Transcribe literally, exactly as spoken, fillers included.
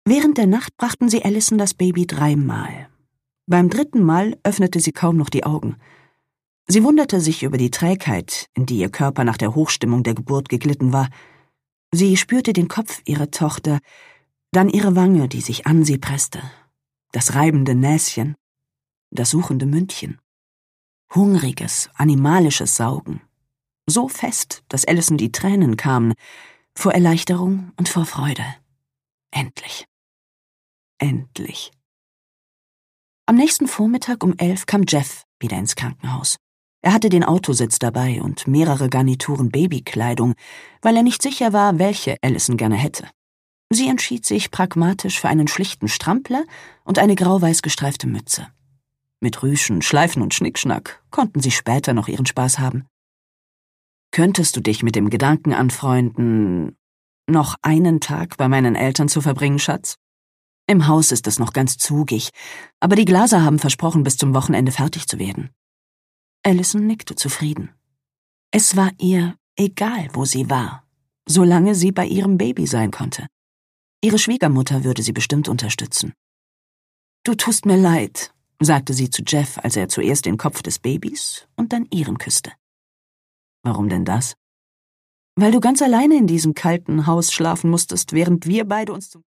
Während der Nacht brachten sie Allison das Baby dreimal. Beim dritten Mal öffnete sie kaum noch die Augen. Sie wunderte sich über die Trägheit, in die ihr Körper nach der Hochstimmung der Geburt geglitten war. Sie spürte den Kopf ihrer Tochter, dann ihre Wange, die sich an sie presste, das reibende Näschen, das suchende Mündchen. Hungriges, animalisches Saugen. So fest, dass Allison die Tränen kamen, vor Erleichterung und vor Freude. Endlich. Endlich. Am nächsten Vormittag um elf kam Jeff wieder ins Krankenhaus. Er hatte den Autositz dabei und mehrere Garnituren Babykleidung, weil er nicht sicher war, welche Allison gerne hätte. Sie entschied sich pragmatisch für einen schlichten Strampler und eine grau-weiß gestreifte Mütze. Mit Rüschen, Schleifen und Schnickschnack konnten sie später noch ihren Spaß haben. Könntest du dich mit dem Gedanken anfreunden, noch einen Tag bei meinen Eltern zu verbringen, Schatz? Im Haus ist es noch ganz zugig, aber die Glaser haben versprochen, bis zum Wochenende fertig zu werden. Allison nickte zufrieden. Es war ihr egal, wo sie war, solange sie bei ihrem Baby sein konnte. Ihre Schwiegermutter würde sie bestimmt unterstützen. »Du tust mir leid«, sagte sie zu Jeff, als er zuerst den Kopf des Babys und dann ihren küsste. »Warum denn das?« »Weil du ganz alleine in diesem kalten Haus schlafen musstest, während wir beide uns zum